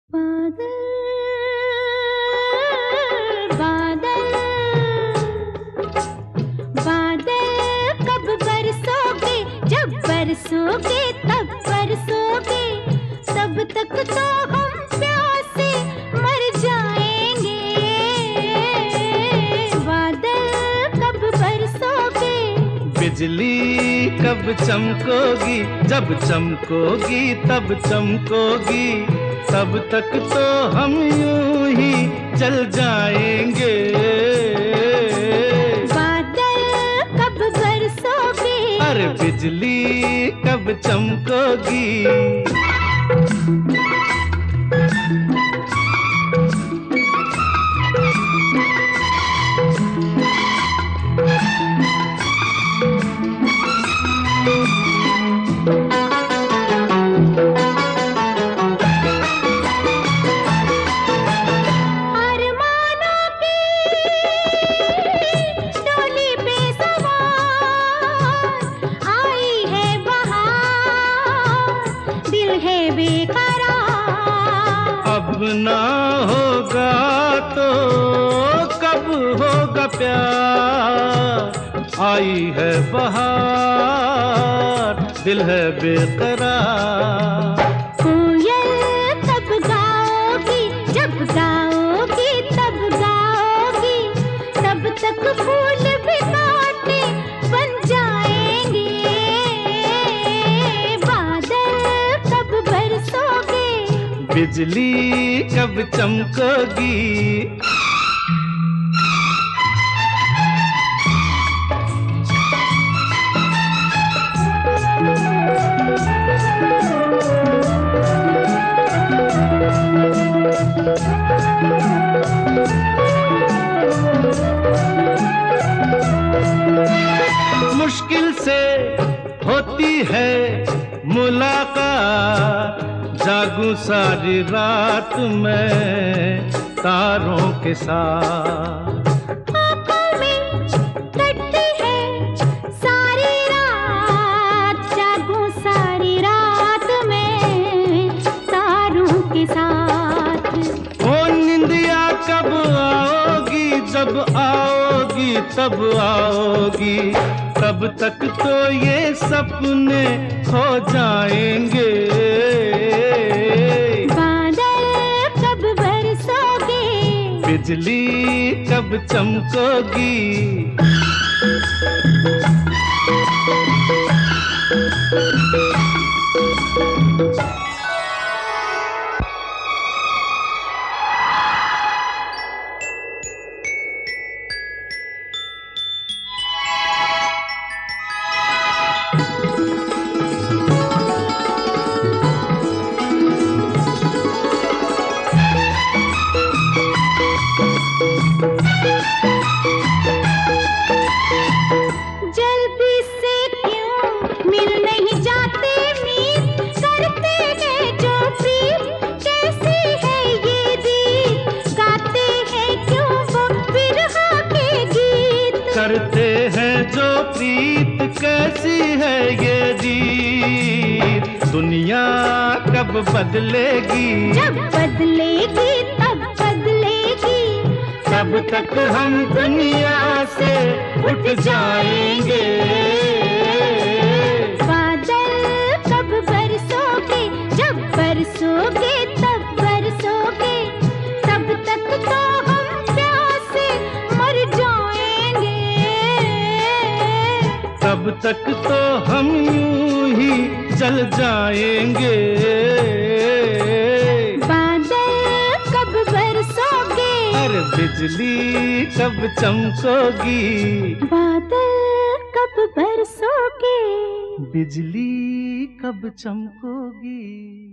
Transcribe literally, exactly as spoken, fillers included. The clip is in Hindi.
बादल बादल बादल कब बरसोगे, जब बरसोगे तब बरसोगे, तब तक तो हम प्यासे मर जाएंगे। बादल कब बरसोगे, बिजली कब चमकोगी, जब चमकोगी तब चमकोगी, तब तक तो हम यूं ही जल जाएंगे। बादल कब बरसोगे, अरे बिजली कब चमकोगी। अब ना होगा तो कब होगा प्यार, आई है बहार, दिल है बेकरार। कोयल तब गाओगी, जब गाओगी तब गाओगी, तब तक फूल भी कांटे बन जाएंगे। बादल कब बरसोगे, बिजली कब चमकोगी। मुश्किल से होती है मुलाकात, जागूं सारी रात में तारों के साथ। आँखों में कटती है सारी रात, जागूं सारी रात में तारों के साथ। ओ निंदिया कब आओगी, जब आओगी तब आओगी, तब तक तो ये सपने खो जाएंगे। बादल कब बरसोगे, बिजली कब चमकोगी। जल्दी से क्यों मिल नहीं जाते, मीत करते हैं जो प्रीत, कैसी है ये दीद, गाते हैं क्यों वो बिरहा के गीत। करते हैं जो प्रीत, कैसी है ये दीद, दुनिया कब बदलेगी, जब बदलेगी तब बदलेगी, तब तक हम दुनिया से उठ जाएंगे। बादल कब बरसोगे, जब बरसोगे तब बरसोगे, तब तक तो हम प्यासे मर जाएंगे। तब तक तो हम यूं ही जल जाएंगे। बादल कब बरसोगे, अरे बिजली कब चमकोगी। बादल कब बरसोगे, बिजली कब चमकोगी।